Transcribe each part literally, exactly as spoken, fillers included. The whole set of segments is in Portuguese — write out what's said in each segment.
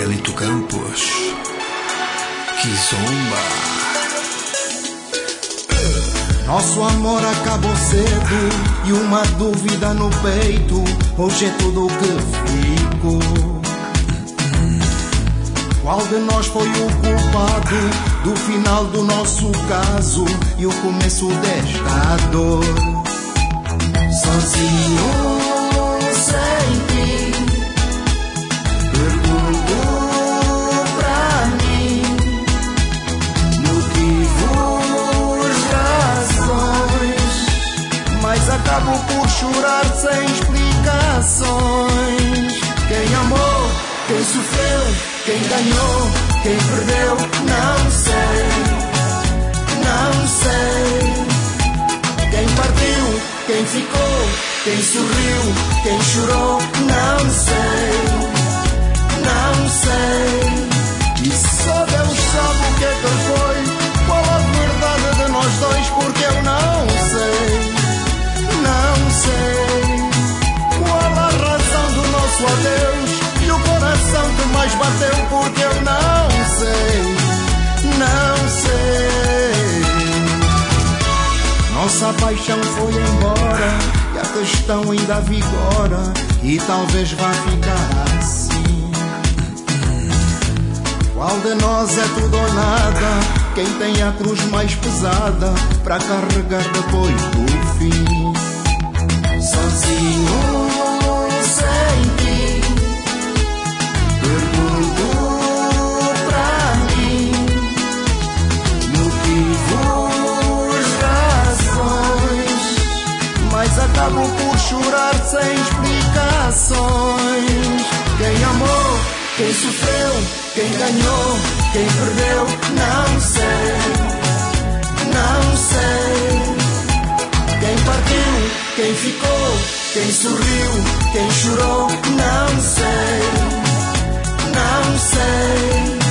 Miguelito Campos. Kizomba. Nosso amor acabou cedo e uma dúvida no peito. Hoje é tudo o que ficou. Qual de nós foi o culpado do final do nosso caso e o começo desta dor? Sozinho, sem ti, pergunto pra mim motivos, razões, mas acabo por chorar sem explicações. Quem amou, quem sofreu, quem ganhou, quem perdeu, não sei, não sei. Quem partiu, quem ficou, quem sorriu, quem chorou, não sei, não sei. E só Deus sabe o que é que foi, qual a verdade de nós dois, porque eu não sei, não sei. Qual a razão do nosso adeus e o coração que mais bateu, porque eu não sei, não sei. Nossa paixão foi embora e a questão ainda vigora e talvez vá ficar assim. Qual de nós é tudo ou nada? Quem tem a cruz mais pesada para carregar depois do fim? Sozinho, sem ti, pergunto pra mim motivos, razões, mas acabo por chorar sem explicações. Quem amou, quem sofreu, quem ganhou, quem perdeu, não sei, não sei. Quem partiu, quem ficou, quem sorriu, quem chorou, não sei, não sei.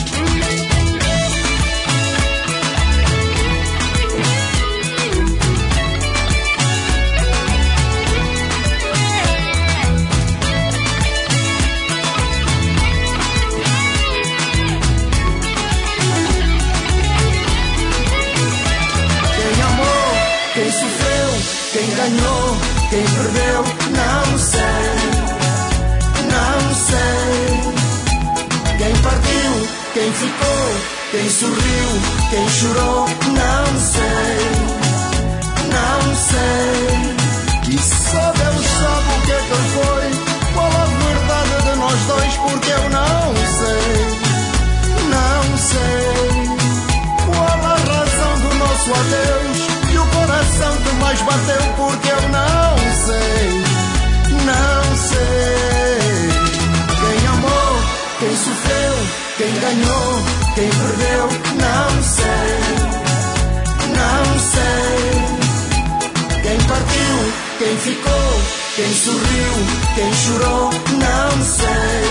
Quem sofreu, quem ganhou, quem perdeu, não sei, não sei. Quem partiu, quem ficou, quem sorriu, quem chorou, não sei, não sei. E só Deus sabe o que é que foi, qual a verdade de nós dois, porque eu não sei, não sei. Qual a razão do nosso adeus e o coração que mais bateu, porque eu não sei, não sei. Quem amou, quem sofreu, quem ganhou, quem perdeu, não sei, não sei. Quem partiu, quem ficou, quem sorriu, quem chorou, não sei,